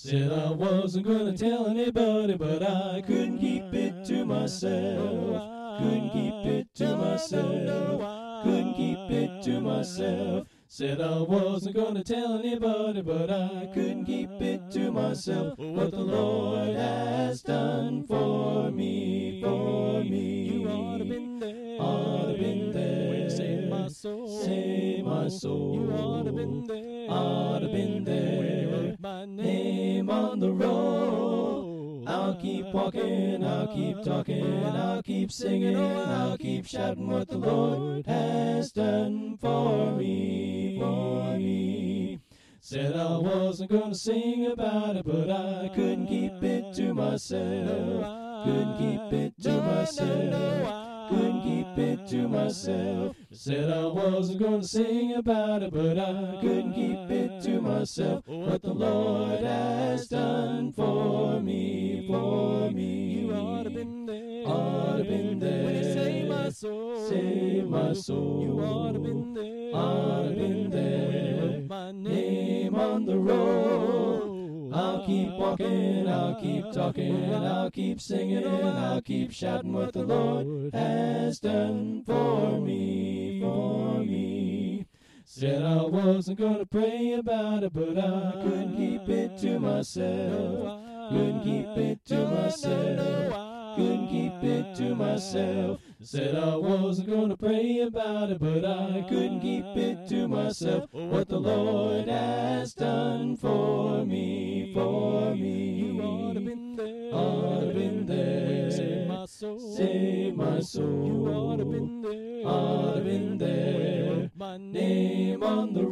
Said I wasn't gonna tell anybody, but I couldn't keep it to myself. Couldn't keep it to myself. Couldn't keep it to myself. Said I wasn't gonna tell anybody, but I couldn't keep it to myself. What the Lord has done for me, for me. You ought to been there. Ought to been there. When you saved my soul. Saved my soul. You ought to been there. Ought to been there. When you wrote my Name on the roll. I'll keep walking, I'll keep talking, I'll keep singing, I'll keep shouting what the Lord has done for me, for me. Said I wasn't gonna sing about it, but I couldn't keep it to myself. Couldn't keep it to myself. Couldn't keep it to myself. Said I wasn't gonna sing about it, but I couldn't keep it to myself. What the Lord has done for me, for me. You ought to been there. Ought to been there. When you saved my soul. Saved my soul. You ought to been there. Ought to been there. When you wrote my Name on the roll. I'll keep walking, I'll keep talking, I'll keep singing, I'll keep shouting what the Lord has done for me, for me. Said I wasn't gonna pray about it, but I couldn't keep it to myself. Couldn't keep it to myself. Couldn't keep it to myself. Said I wasn't gonna pray about it, but I couldn't keep it to myself. What the Lord has done for me, for me. You ought to been there. Ought to been there. Save my soul. Save my soul. You ought to been there. Ought to been there. My Name on the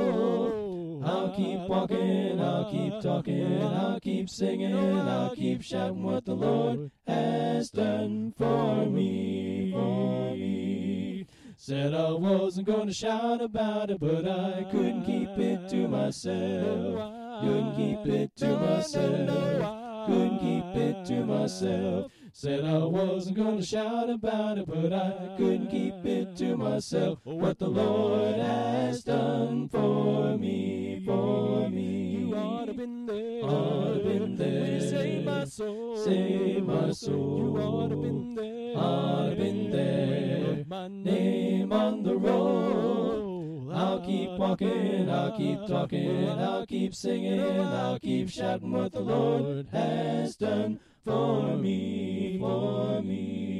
roll. I'll keep walking, I'll keep talking, I'll keep singing, I'll keep shouting what the Lord has done for me, for me. Said I wasn't gonna shout about it, but I couldn't keep it to myself. Couldn't keep it to myself. Couldn't keep it to myself. Said I wasn't gonna shout about it, but I couldn't keep it to myself. What the Lord has done for me, for me. You ought to been there. Ought to been there. When you saved my soul. Saved my soul. You ought to been there. Ought to been there. My Name on the roll. I'll keep walking, I'll keep talking, I'll keep singing, I'll keep shouting what the Lord has done for me, for me.